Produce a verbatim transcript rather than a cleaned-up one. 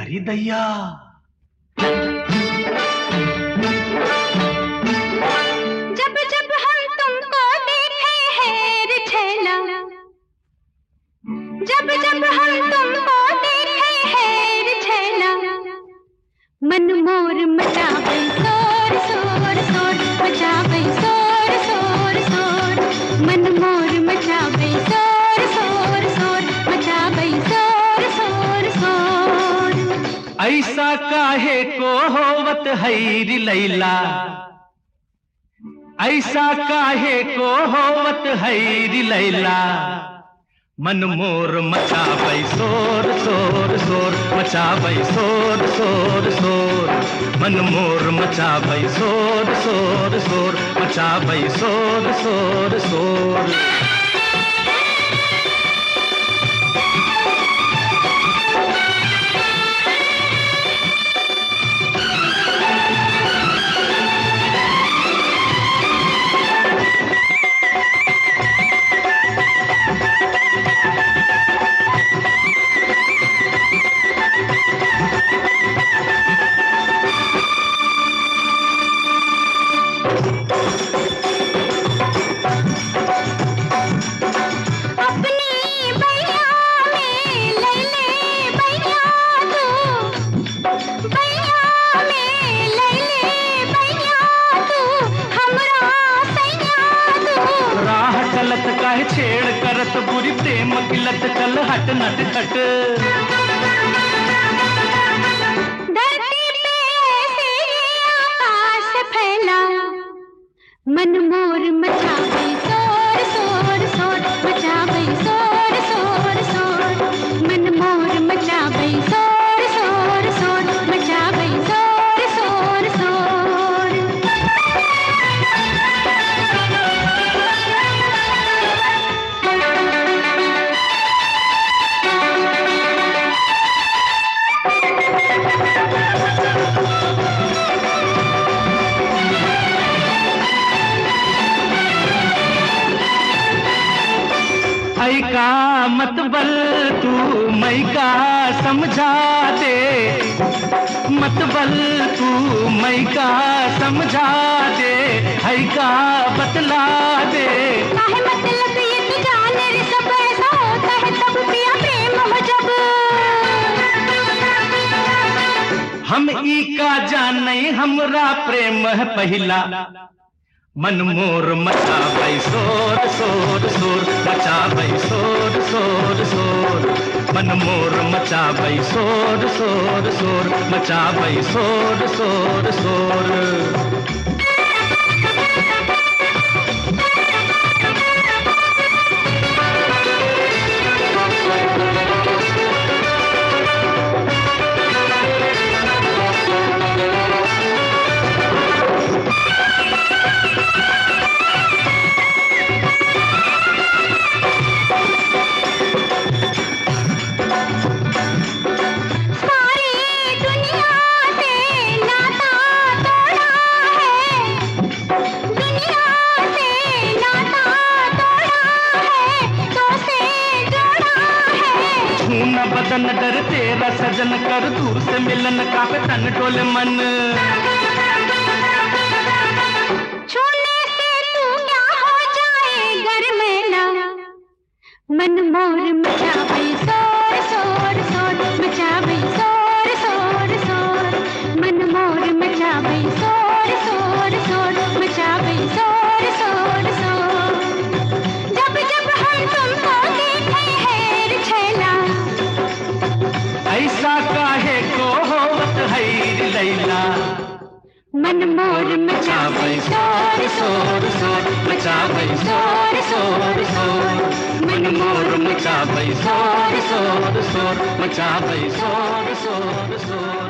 अरे दैया, जब जब हम तुमको देखे हैं रे छैला, जब जब हम तुमको देखे हैं रे छैला, मन मोर मचावे शोर शोर शोर, मचावे शोर शोर शोर, मन मोर मचावे शोर शोर शोर, मचावे शोर शोर शोर। ऐसा काहे को होवत हैरी लैला, ऐसा काहे को होवत हैरी लैला, मन मोर मचाबै शोर शोर शोर, मचाबै शोर शोर शोर, मन मोर मचाबै शोर शोर शोर, मचाबै शोर शोर शोर। छेड़ करत बुरी प्रेम किलत, चल हट नट खट। धरती पे ऐसे आकाश फैला, मन मोर मचावे शोर शोर शोर, मचावे शोर शोर शोर, मन मोर मचावे शोर शोर शोर, मचावे शोर शोर शोर। ऐ का मत बल तू मैं का समझा दे, मत बल तू मैं का समझा दे, है का बतला दे। काहे मतलब ये तू जाने रे, सब ऐसा होता है तब पिया प्रेम हो जब। हम ई का जाने हमरा प्रेम है पहिला, मन मोर मचाबै शोर शोर शोर, मचाबै शोर शोर शोर, मन मोर मचाबै शोर शोर शोर, मचाबै शोर शोर शोर। बदन डर तेरा सजन कर, दूर से मिलन काफे तन डोले मन। छूने से तू क्या हो जाए घर में ना, मन मोर मचावे शोर शोर शोर, मचावे शोर शोर शोर, मन मोर मचावे शोर शोर शोर, मचावे शोर शोर शोर। जब जब हम तुमको देखे हैं रे छैला, ऐसा काहे को होवत हैरी लैला, मन मोर मचावे शोर शोर शोर, मचावे शोर शोर शोर, मन मोर मचाबै शोर शोर शोर, मचाबै शोर शोर शोर।